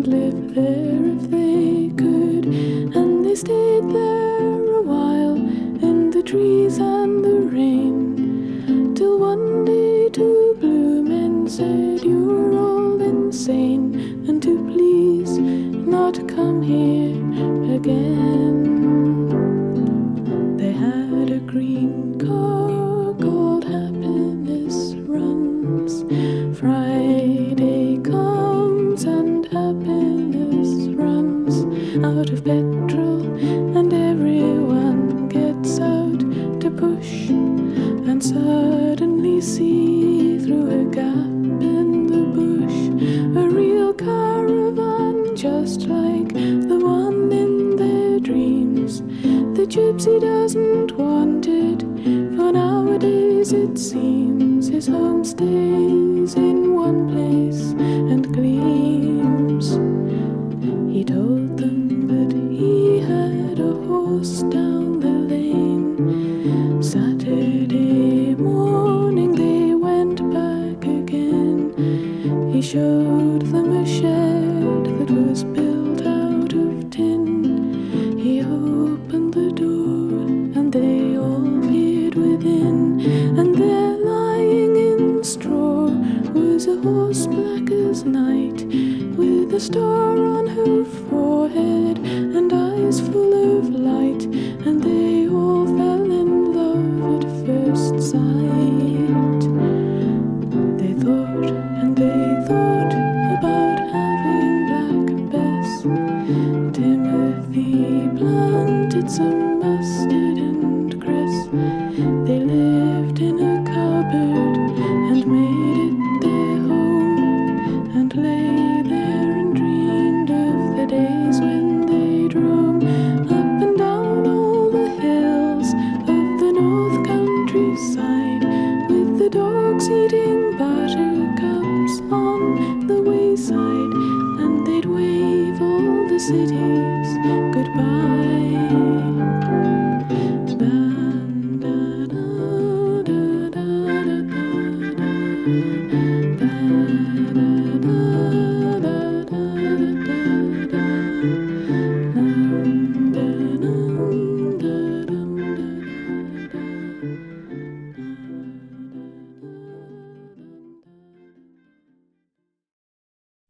live there if they could, and they stayed there a while in the trees and the rain, till one day two blue men said, "You're all insane, and to please not come here again." They had a green car called Happiness Runs. Friday comes and happiness runs out of petrol, and everyone gets out to push, and suddenly see through a gap in the bush a real caravan, just like the one in their dreams. The gypsy doesn't want it, for nowadays it seems his home stays in one place and gleams. He told them that he had a horse down the lane. Saturday morning they went back again. He showed them a shed that was built out of tin. He opened the door and they all peered within, and there lying in straw was a horse black as night, with a star on her forehead and eyes full of light, and they all fell in love at first sight. They thought and they thought about having Black Bess. Timothy planted some mustard and cress. They lived in a cupboard and made it their home, and lay there and dreamed of the days when they'd roam up and down all the hills of the north countryside, with the dogs eating buttercups on the wayside, and they'd wave all the cities